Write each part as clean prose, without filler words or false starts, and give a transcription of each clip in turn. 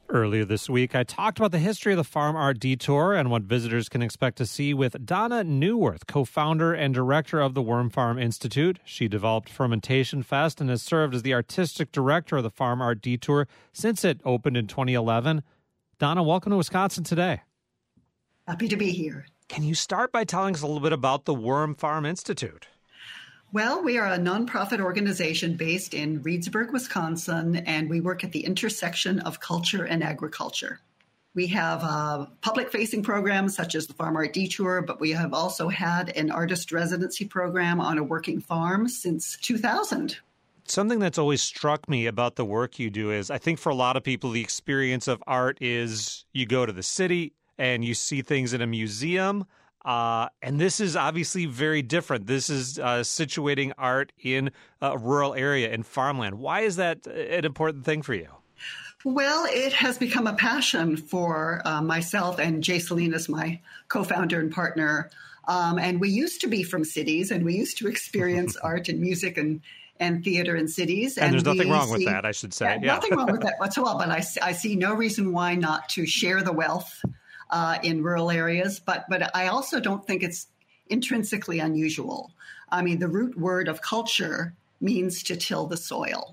Earlier this week, I talked about the history of the Farm Art Detour and what visitors can expect to see with Donna Neuwirth, co-founder and director of the Worm Farm Institute. She developed Fermentation Fest and has served as the artistic director of the Farm Art Detour since it opened in 2011. Donna, welcome to Wisconsin Today. Happy to be here. Can you start by telling us a little bit about the Worm Farm Institute? Well, we are a nonprofit organization based in Reedsburg, Wisconsin, and we work at the intersection of culture and agriculture. We have public-facing programs such as the Farm Art Detour, but we have also had an artist residency program on a working farm since 2000. Something that's always struck me about the work you do is, I think for a lot of people, the experience of art is you go to the city and you see things in a museum. And this is obviously very different. This is situating art in a rural area, in farmland. Why is that an important thing for you? Well, it has become a passion for myself and Jay Salinas, my co-founder and partner. And we used to be from cities, and we used to experience art and music and theater in cities. And there's nothing wrong with that, I should say. Yeah. Nothing wrong with that whatsoever. But I see no reason why not to share the wealth in rural areas, but I also don't think it's intrinsically unusual. I mean, the root word of culture means to till the soil.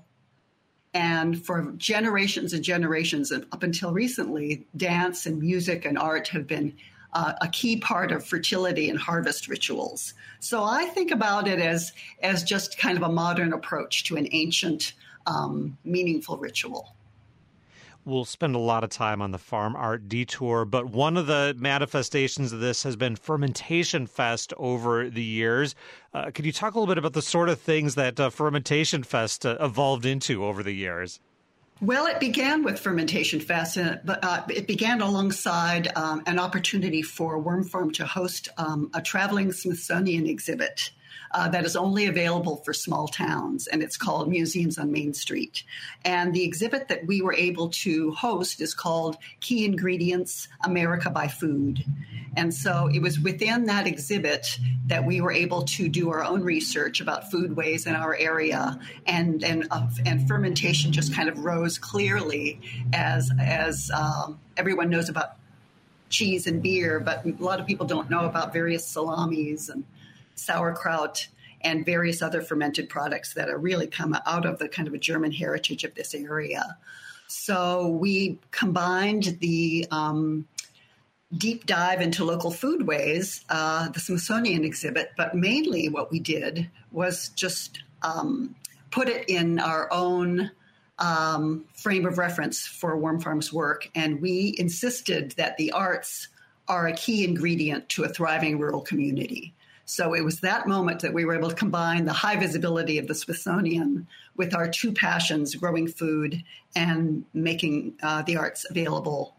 And for generations and generations, and up until recently, dance and music and art have been a key part of fertility and harvest rituals. So I think about it as just kind of a modern approach to an ancient, meaningful ritual. We'll spend a lot of time on the Farm Art Detour, but one of the manifestations of this has been Fermentation Fest over the years. Could you talk a little bit about the sort of things that Fermentation Fest evolved into over the years? Well, it began with Fermentation Fest, but it began alongside an opportunity for Worm Farm to host a traveling Smithsonian exhibit that is only available for small towns, and it's called Museums on Main Street. And the exhibit that we were able to host is called Key Ingredients, America by Food. And so it was within that exhibit that we were able to do our own research about foodways in our area, and fermentation just kind of rose clearly as everyone knows about cheese and beer, but a lot of people don't know about various salamis and sauerkraut and various other fermented products that are really come out of the kind of a German heritage of this area. So we combined the deep dive into local foodways, the Smithsonian exhibit, but mainly what we did was just put it in our own frame of reference for Worm Farm's work. And we insisted that the arts are a key ingredient to a thriving rural community. So it was that moment that we were able to combine the high visibility of the Smithsonian with our two passions, growing food and making the arts available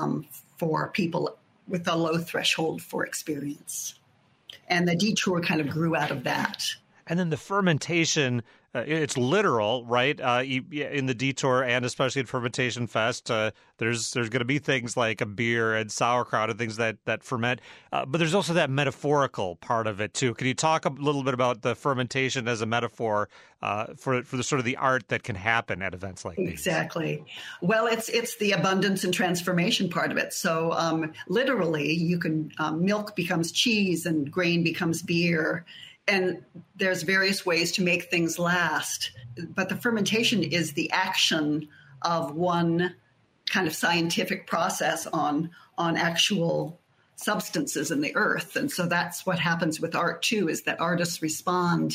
for people with a low threshold for experience. And the detour kind of grew out of that. And then the fermentation, it's literal, right? In the detour and especially at Fermentation Fest, there's going to be things like a beer and sauerkraut and things that ferment. But there's also that metaphorical part of it, too. Can you talk a little bit about the fermentation as a metaphor for the sort of the art that can happen at events like these? Exactly. Well, it's the abundance and transformation part of it. So literally, you can milk becomes cheese and grain becomes beer. And there's various ways to make things last. But the fermentation is the action of one kind of scientific process on actual substances in the earth. And so that's what happens with art, too, is that artists respond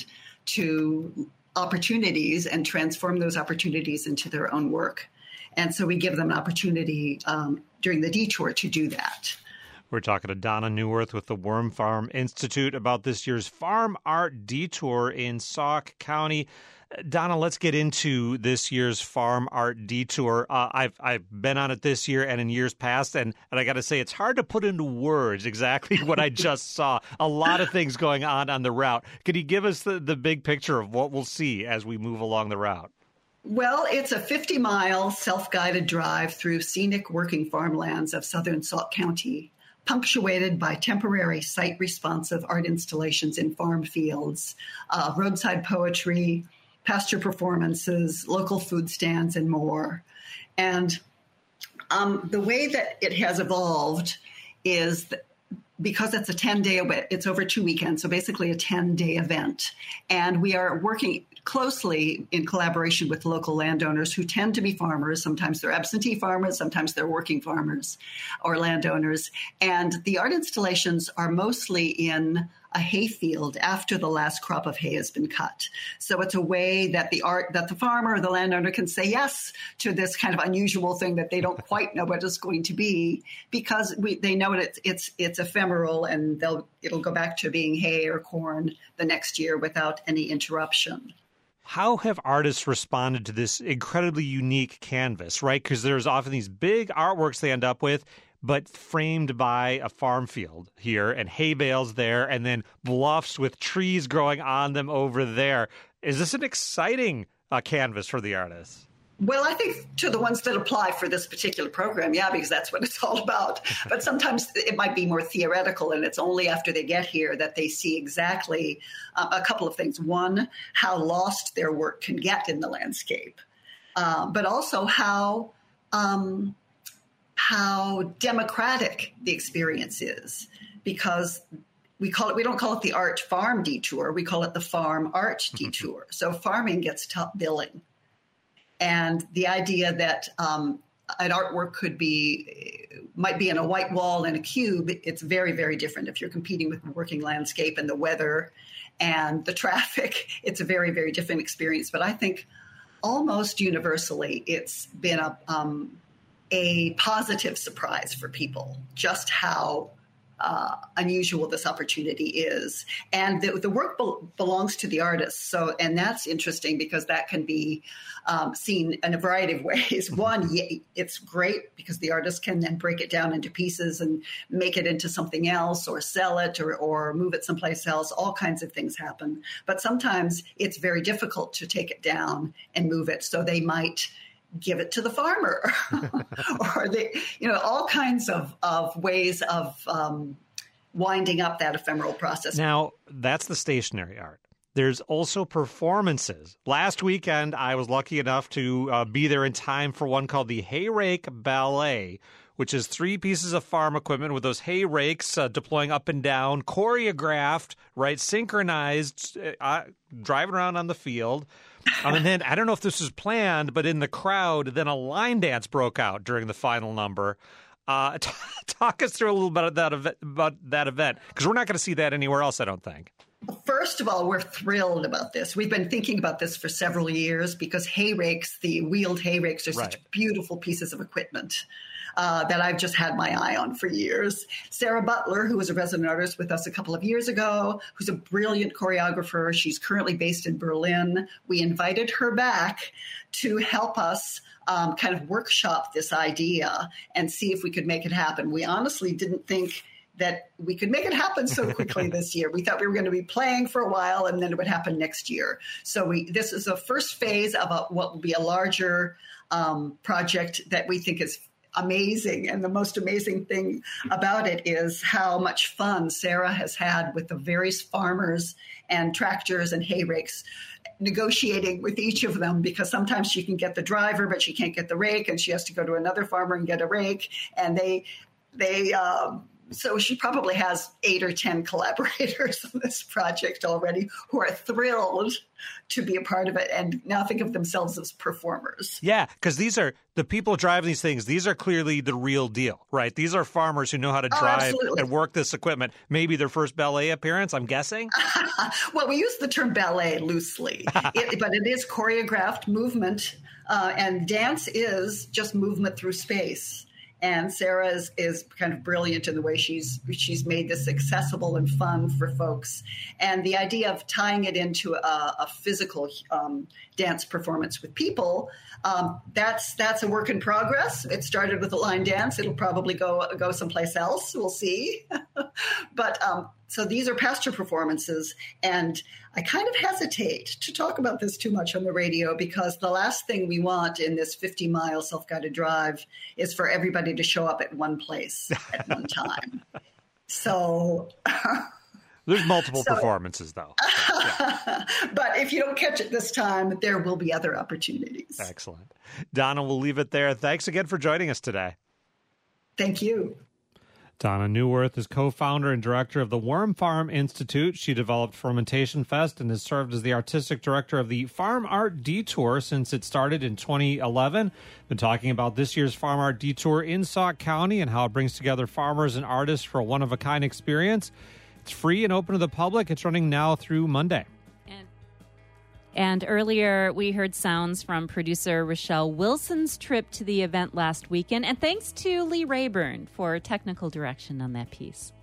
to opportunities and transform those opportunities into their own work. And so we give them an opportunity during the detour to do that. We're talking to Donna Neuwirth with the Worm Farm Institute about this year's Farm Art Detour in Sauk County. Donna, let's get into this year's Farm Art Detour. I've been on it this year and in years past, and I got to say, it's hard to put into words exactly what I just saw. A lot of things going on the route. Could you give us the big picture of what we'll see as we move along the route? Well, it's a 50-mile self-guided drive through scenic working farmlands of southern Sauk County, punctuated by temporary site-responsive art installations in farm fields, roadside poetry, pasture performances, local food stands, and more. And The way that it has evolved is because it's a 10-day event, it's over 2 weekends, so basically a 10-day event. And we are working closely in collaboration with local landowners who tend to be farmers. Sometimes they're absentee farmers, sometimes they're working farmers or landowners. And the art installations are mostly in a hay field after the last crop of hay has been cut. So it's a way that the farmer or the landowner can say yes to this kind of unusual thing that they don't quite know what it's going to be, because they know it's ephemeral and it'll go back to being hay or corn the next year without any interruption. How have artists responded to this incredibly unique canvas, right? Because there's often these big artworks they end up with, but framed by a farm field here and hay bales there and then bluffs with trees growing on them over there. Is this an exciting canvas for the artists? Well, I think to the ones that apply for this particular program, yeah, because that's what it's all about. But sometimes it might be more theoretical, and it's only after they get here that they see exactly a couple of things. One, how lost their work can get in the landscape, but also how democratic the experience is, because we don't call it the art farm detour, we call it the farm art detour. So farming gets top billing. And the idea that an artwork might be in a white wall in a cube, it's very, very different. If you're competing with the working landscape and the weather and the traffic, it's a very, very different experience. But I think almost universally, it's been a positive surprise for people, just how unusual this opportunity is. And the work belongs to the artist. And that's interesting because that can be seen in a variety of ways. One, it's great because the artist can then break it down into pieces and make it into something else or sell it or move it someplace else. All kinds of things happen. But sometimes it's very difficult to take it down and move it. So they might give it to the farmer or all kinds of ways of winding up that ephemeral process. Now, that's the stationary art. There's also performances. Last weekend, I was lucky enough to be there in time for one called the Hay Rake Ballet, which is 3 pieces of farm equipment with those hay rakes deploying up and down, choreographed, right, synchronized, driving around on the field. And then, I don't know if this was planned, but in the crowd, then a line dance broke out during the final number. Talk us through a little bit about that event, because we're not going to see that anywhere else, I don't think. First of all, we're thrilled about this. We've been thinking about this for several years because hay rakes, the wheeled hay rakes, are such beautiful pieces of equipment that I've just had my eye on for years. Sarah Butler, who was a resident artist with us a couple of years ago, who's a brilliant choreographer. She's currently based in Berlin. We invited her back to help us kind of workshop this idea and see if we could make it happen. We honestly didn't think that we could make it happen so quickly this year. We thought we were going to be playing for a while and then it would happen next year. So this is a first phase of what will be a larger project that we think is amazing. And the most amazing thing about it is how much fun Sarah has had with the various farmers and tractors and hay rakes, negotiating with each of them, because sometimes she can get the driver, but she can't get the rake, and she has to go to another farmer and get a rake. And so she probably has 8 or 10 collaborators on this project already who are thrilled to be a part of it and now think of themselves as performers. Yeah, because these are the people driving these things. These are clearly the real deal, right? These are farmers who know how to drive and work this equipment. Maybe their first ballet appearance, I'm guessing? Well, we use the term ballet loosely, but it is choreographed movement, and dance is just movement through space. And Sarah is kind of brilliant in the way she's made this accessible and fun for folks. And the idea of tying it into a physical dance performance with people, that's a work in progress. It started with a line dance. It'll probably go someplace else. We'll see. But so these are pasture performances, and I kind of hesitate to talk about this too much on the radio because the last thing we want in this 50-mile self-guided drive is for everybody to show up at one place at one time. So There's multiple performances, though. But if you don't catch it this time, there will be other opportunities. Excellent. Donna, we'll leave it there. Thanks again for joining us today. Thank you. Donna Neuwirth is co-founder and director of the Worm Farm Institute. She developed Fermentation Fest and has served as the artistic director of the Farm Art Detour since it started in 2011. Been talking about this year's Farm Art Detour in Sauk County and how it brings together farmers and artists for a one-of-a-kind experience. It's free and open to the public. It's running now through Monday. And earlier, we heard sounds from producer Rochelle Wilson's trip to the event last weekend. And thanks to Lee Rayburn for technical direction on that piece.